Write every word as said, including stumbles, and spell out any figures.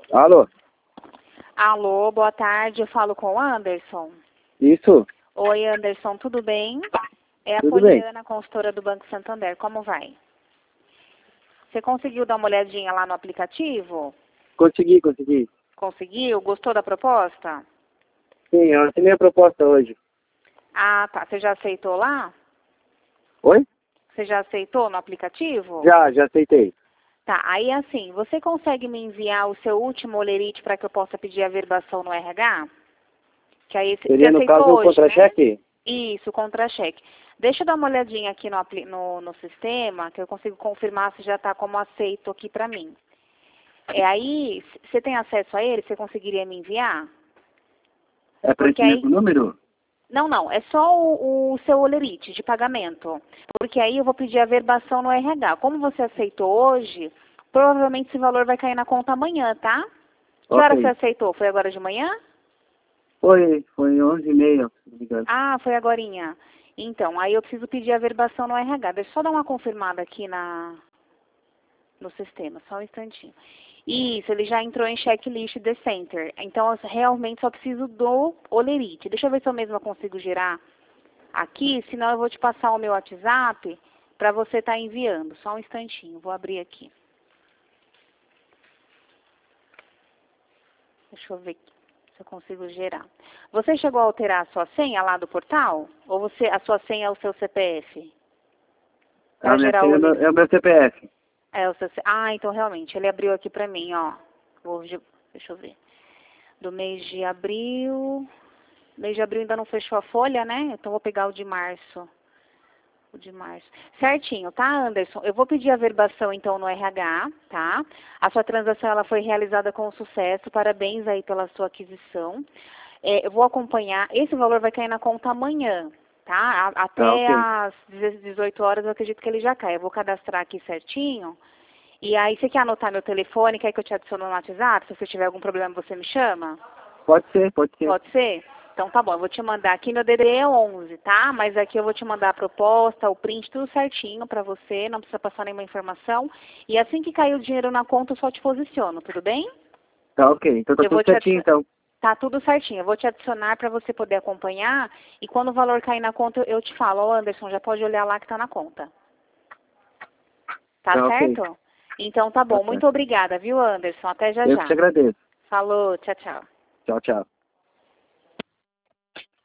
Alô? Alô, boa tarde, eu falo com o Anderson. Isso? Oi, Anderson, tudo bem? É a Tudo bem. Poliana, consultora do Banco Santander, como vai? Você conseguiu dar uma olhadinha lá no aplicativo? Consegui, consegui. Conseguiu? Gostou da proposta? Sim, eu assinei a proposta hoje. Ah, tá. Você já aceitou lá? Oi? Você já aceitou no aplicativo? Já, já aceitei. Tá, aí assim, você consegue me enviar o seu último olerite para que eu possa pedir a verbação no R H? Que aí você Seria, no aceitou caso, o hoje, né? contra-cheque? Isso, contra-cheque. Deixa eu dar uma olhadinha aqui no, apli- no, no sistema, que eu consigo confirmar se já está como aceito aqui para mim. É aí, você tem acesso a ele? Você conseguiria me enviar? É para Porque esse aí... mesmo número? Não, não, é só o, o seu olerite de pagamento. Porque aí eu vou pedir a verbação no R H. Como você aceitou hoje, provavelmente esse valor vai cair na conta amanhã, tá? Que hora você Ok. aceitou? Foi agora de manhã? Foi, foi onze e meia, se não me engano. Ah, foi agorinha. Então, aí eu preciso pedir a verbação no R H. Deixa eu só dar uma confirmada aqui na, no sistema, só um instantinho. Isso, ele já entrou em checklist de center. Então, eu realmente só preciso do olerite. Deixa eu ver se eu mesma consigo gerar aqui, senão eu vou te passar o meu WhatsApp para você estar enviando. Só um instantinho, vou abrir aqui. Deixa eu ver se eu consigo gerar. Você chegou a alterar a sua senha lá do portal? Ou você, a sua senha é o seu C P F? A Para minha gerar o senha é, meu- olerite. é o meu C P F. É, o seu... Ah, então realmente, ele abriu aqui pra mim, ó. Vou... de- Deixa eu ver. Do mês de abril... Mês de abril ainda não fechou a folha, né? Então vou pegar o de março. O de março. Certinho, tá, Anderson? Eu vou pedir a verbação, então, no R H, tá? A sua transação, ela foi realizada com sucesso. Parabéns aí pela sua aquisição. É, eu vou acompanhar. Esse valor vai cair na conta amanhã, tá? A- Tá, Até ok. às dezoito horas eu acredito que ele já cai. Eu vou cadastrar aqui certinho. E aí, você quer anotar meu telefone? Quer que eu te adicione no WhatsApp? Se você tiver algum problema, você me chama? Pode ser, pode ser. Pode ser? Então tá bom, eu vou te mandar aqui, meu D D D é onze, tá? Mas aqui eu vou te mandar a proposta, o print, tudo certinho pra você, não precisa passar nenhuma informação. E assim que cair o dinheiro na conta, eu só te posiciono, tudo bem? Tá, ok. Então tá Eu vou tudo te certinho, adicionar. então. Tá tudo certinho, eu vou te adicionar pra você poder acompanhar. E quando o valor cair na conta, eu te falo, ó, Anderson, já pode olhar lá que tá na conta. Tá Tá, ok. certo? Então tá Tá bom, muito certo. obrigada, viu, Anderson? Até já Eu que te já. agradeço. Falou, tchau, tchau. Tchau, tchau.